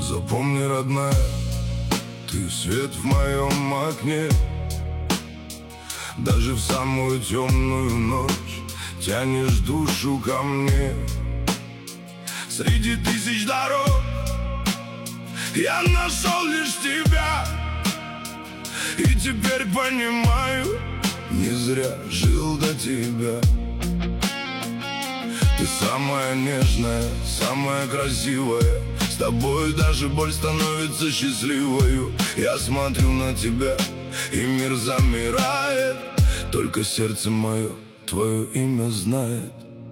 Запомни, родная, ты свет в моем окне. Даже в самую темную ночь тянешь душу ко мне. Среди тысяч дорог я нашел лишь тебя, и теперь понимаю, не зря жил до тебя. Ты самая нежная, самая красивая. С тобой даже боль становится счастливою. Я смотрю на тебя, и мир замирает. Только сердце мое твое имя знает.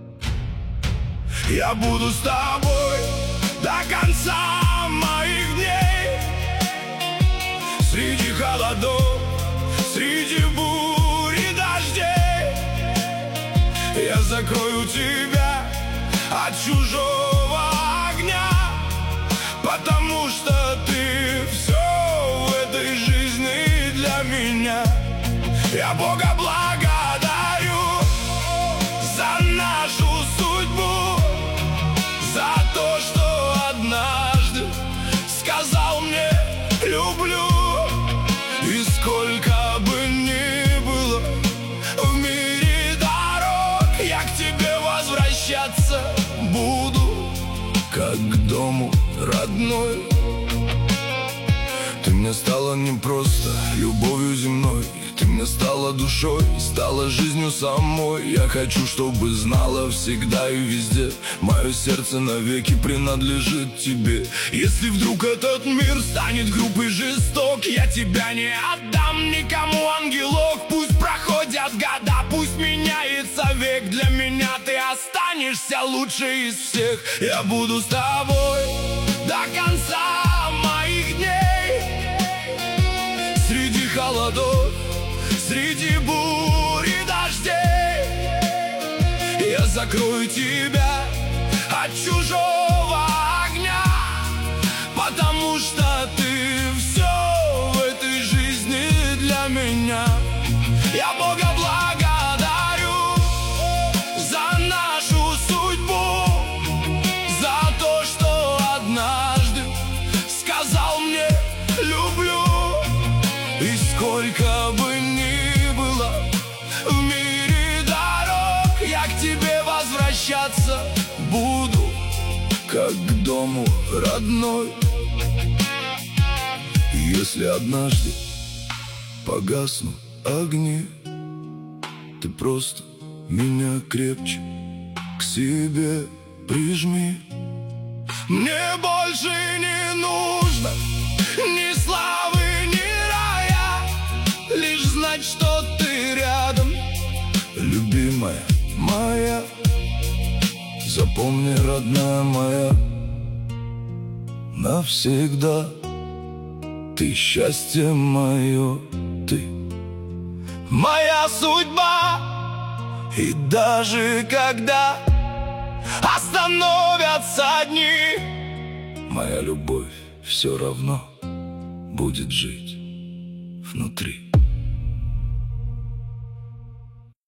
Я буду с тобой до конца моих дней. Среди холодов, среди бурь и дождей. Я закрою тебя от чужого огня, потому что ты все в этой жизни для меня. Я Бога благодарю за нашу судьбу, за то, что однажды сказал мне люблю. И сколько бы ни было в мире дорог, я к тебе возвращаться буду, как к дому родной. Ты мне стала не просто любовью земной, ты мне стала душой, стала жизнью самой. Я хочу, чтобы знала всегда и везде, мое сердце навеки принадлежит тебе. Если вдруг этот мир станет груб и жесток, я тебя не отдам никому, ангелок. Пусть проходят года, пусть меняется век, для меня ты останешься лучшей из всех. Я буду с тобой до конца моих дней. Среди холодов, среди бурь и дождей. Я закрою тебя от чужого огня, потому что ты все в этой жизни для меня. Я Бога благодарю за нашу судьбу, за то, что однажды сказал мне люблю. И сколько бы ни было в мире дорог, я к тебе возвращаться буду, как к дому родной. Если однажды погаснут огни, ты просто меня крепче к себе прижми. Мне больше не нужно ни славы, ни рая, лишь знать, что ты рядом, любимая моя. Запомни, родная моя, навсегда ты счастье мое, ты моя судьба. И даже когда остановятся дни, моя любовь все равно будет жить внутри.